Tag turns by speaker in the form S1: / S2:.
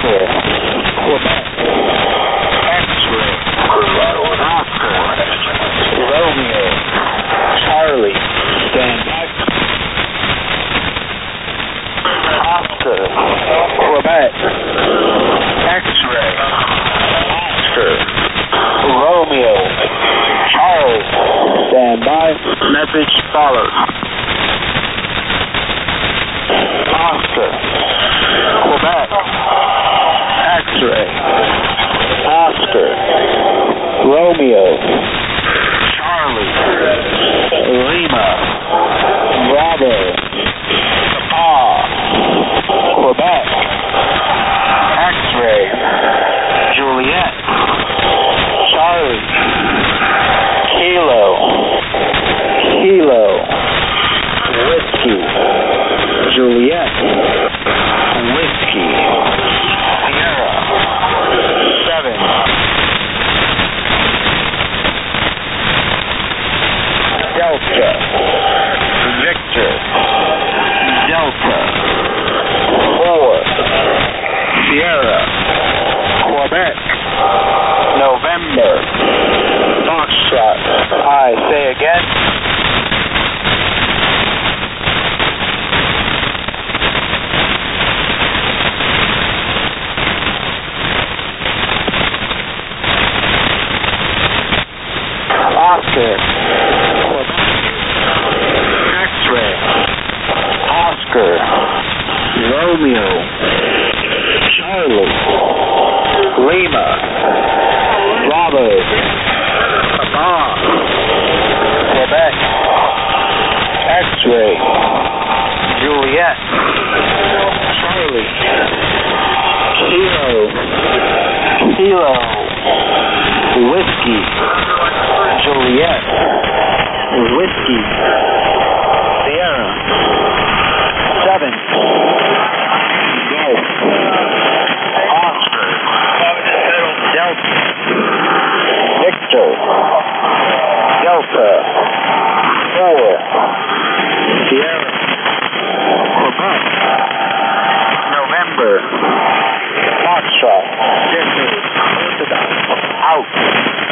S1: Oscar, Quebec, X-ray, Oscar, Romeo, Charlie, stand by. Oscar, Quebec, X-ray, Oscar, Romeo, Charlie, stand by. Message follows. Oscar, Quebec, X-ray, Oscar, Romeo, Charlie, Lima, Bravo, Quebec, X-ray, Juliet, Charlie, Kilo, Whiskey, Juliet, Whiskey, Sierra, 7, Delta, Victor, Delta, 4, Sierra, Quebec, November, Foxtrot. I say again. Oscar, X-ray, Oscar, Romeo, Charlie, Lima, Bravo, Quebec, X-ray, Juliet, Charlie, Kilo, Whiskey, Juliet, Whiskey,